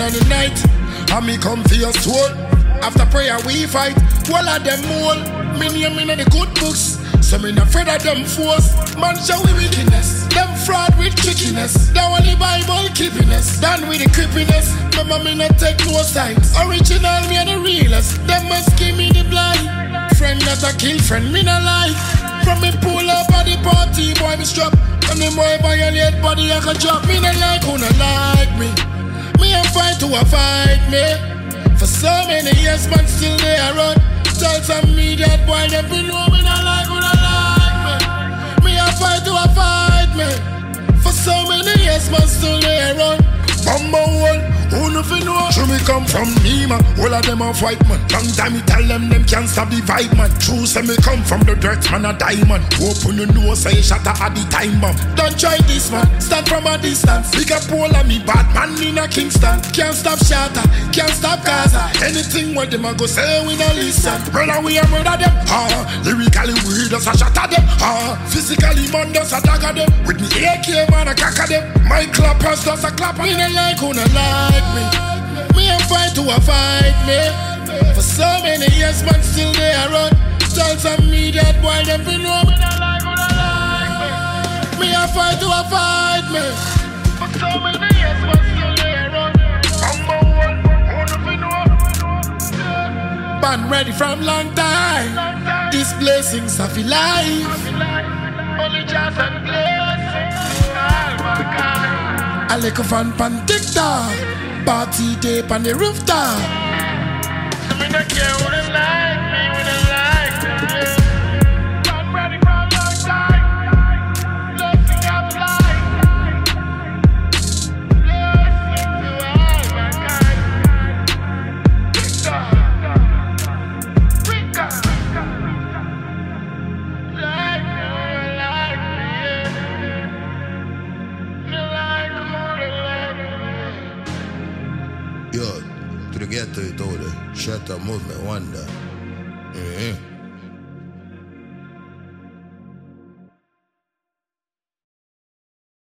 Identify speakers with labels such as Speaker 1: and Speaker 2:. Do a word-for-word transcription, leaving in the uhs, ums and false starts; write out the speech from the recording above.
Speaker 1: of the night, and me come for your soul. After prayer we fight, all of them all. Me name in the good books, so me not afraid of them force. Man show we wickedness, them fraud with trickiness. The only Bible keeping us, done with the creepiness. Remember me not take no sides, original me and the realest. Them must give me the blind. Friend that a kill friend, me not lie. From me pull up at the party, boy me strap. And the boy violate body I can drop. Me not like who not like me. Me a fight to a fight me. For so many years man still there run. Tell some media boy them be know me not like who not like me. Me a fight to a fight me. For so many years man still there run. Bumbo one, who no fi know? True me come from me man, all of them a fight man. Long time me tell them them can't stop the vibe man. True say me come from the dirt man a diamond. Open your nose say shatter at the time bomb. Don't try this man, stand from a distance. Big up all of me bad man in a Kingston. Can't stop shatter, can't stop Gaza. Anything where them a go say we no listen. Brother we a murder them, ah. Lyrically we just a shatter them, ah. Physically man just a dagger them. With me A K man a cacker them. My clappers just a clap me no like who no like me. Me a fight to a fight me. For so many years man still there run. Tell some media boy them be know me no like who no like me. Me a fight to a fight me. For so many years man still there run. Number one, who no fi know? Band ready from long time. These blessings of life. Only just and blessings. Oh my God. I like a fan pan TikTok, party day on the rooftop. So me not care who they like me, who they like me. I'm ready for a long time. Blessing of life. Blessing to all mankind. TikTok, TikTok. Like me, like me. You like
Speaker 2: Yo, to the ghetto you told her, shut up, movement, wonder. Mm-hmm.